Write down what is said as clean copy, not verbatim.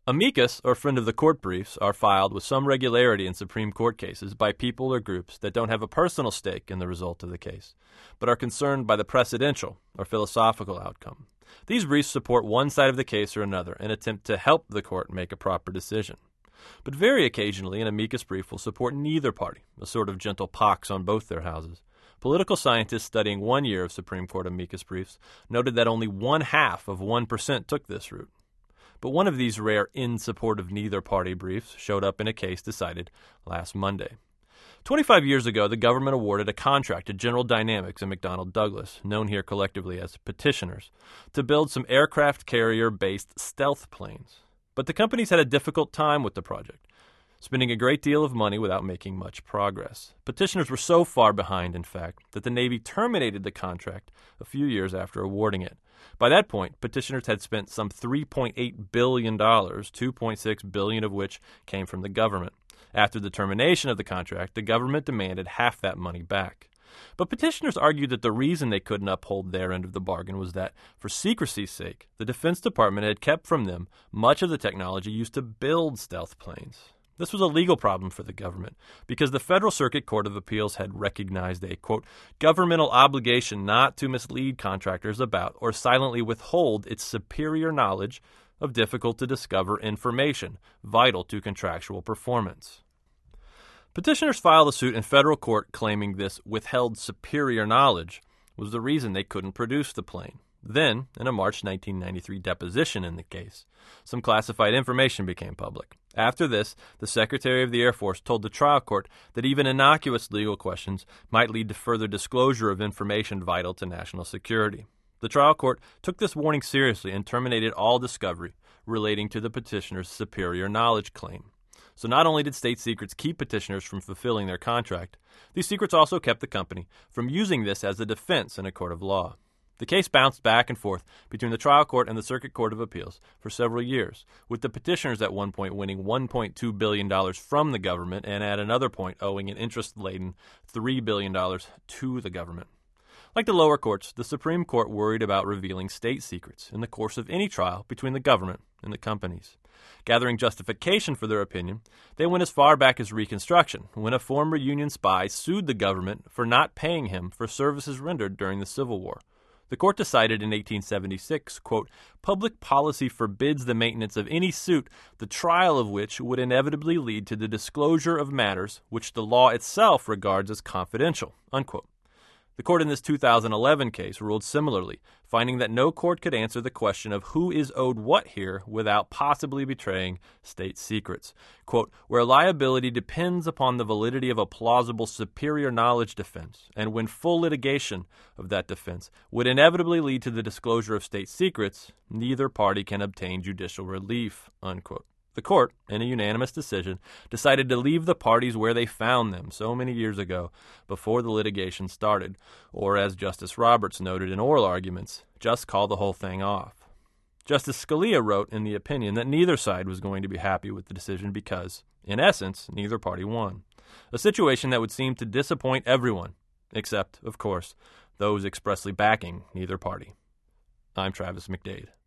Amicus, or friend of the court briefs, are filed with some regularity in Supreme Court cases by people or groups that don't have a personal stake in the result of the case, but are concerned by the precedential or philosophical outcome. These briefs support one side of the case or another and attempt to help the court make a proper decision. But very occasionally, an amicus brief will support neither party, a sort of gentle pox on both their houses. Political scientists studying 1 year of Supreme Court amicus briefs noted that only 0.5% took this route. But one of these rare in support of neither party briefs showed up in a case decided last Monday. 25 years ago, the government awarded a contract to General Dynamics and McDonnell Douglas, known here collectively as petitioners, to build some aircraft carrier-based stealth planes. But the companies had a difficult time with the project, spending a great deal of money without making much progress. Petitioners were so far behind, in fact, that the Navy terminated the contract a few years after awarding it. By that point, petitioners had spent some $3.8 billion, $2.6 billion of which came from the government. After the termination of the contract, the government demanded half that money back. But petitioners argued that the reason they couldn't uphold their end of the bargain was that, for secrecy's sake, the Defense Department had kept from them much of the technology used to build stealth planes. This was a legal problem for the government because the Federal Circuit Court of Appeals had recognized a, quote, governmental obligation not to mislead contractors about or silently withhold its superior knowledge of difficult-to-discover information vital to contractual performance. Petitioners filed a suit in federal court claiming this withheld superior knowledge was the reason they couldn't produce the plane. Then, in a March 1993 deposition in the case, some classified information became public. After this, the Secretary of the Air Force told the trial court that even innocuous legal questions might lead to further disclosure of information vital to national security. The trial court took this warning seriously and terminated all discovery relating to the petitioner's superior knowledge claim. So not only did state secrets keep petitioners from fulfilling their contract, these secrets also kept the company from using this as a defense in a court of law. The case bounced back and forth between the trial court and the Circuit Court of Appeals for several years, with the petitioners at one point winning $1.2 billion from the government and at another point owing an interest-laden $3 billion to the government. Like the lower courts, the Supreme Court worried about revealing state secrets in the course of any trial between the government and the companies. Gathering justification for their opinion, they went as far back as Reconstruction, when a former Union spy sued the government for not paying him for services rendered during the Civil War. The court decided in 1876, quote, public policy forbids the maintenance of any suit, the trial of which would inevitably lead to the disclosure of matters which the law itself regards as confidential, unquote. The court in this 2011 case ruled similarly, finding that no court could answer the question of who is owed what here without possibly betraying state secrets. Quote, where liability depends upon the validity of a plausible superior knowledge defense, and when full litigation of that defense would inevitably lead to the disclosure of state secrets, neither party can obtain judicial relief, unquote. The court, in a unanimous decision, decided to leave the parties where they found them so many years ago before the litigation started, or as Justice Roberts noted in oral arguments, just call the whole thing off. Justice Scalia wrote in the opinion that neither side was going to be happy with the decision because, in essence, neither party won. A situation that would seem to disappoint everyone, except, of course, those expressly backing neither party. I'm Travis McDade.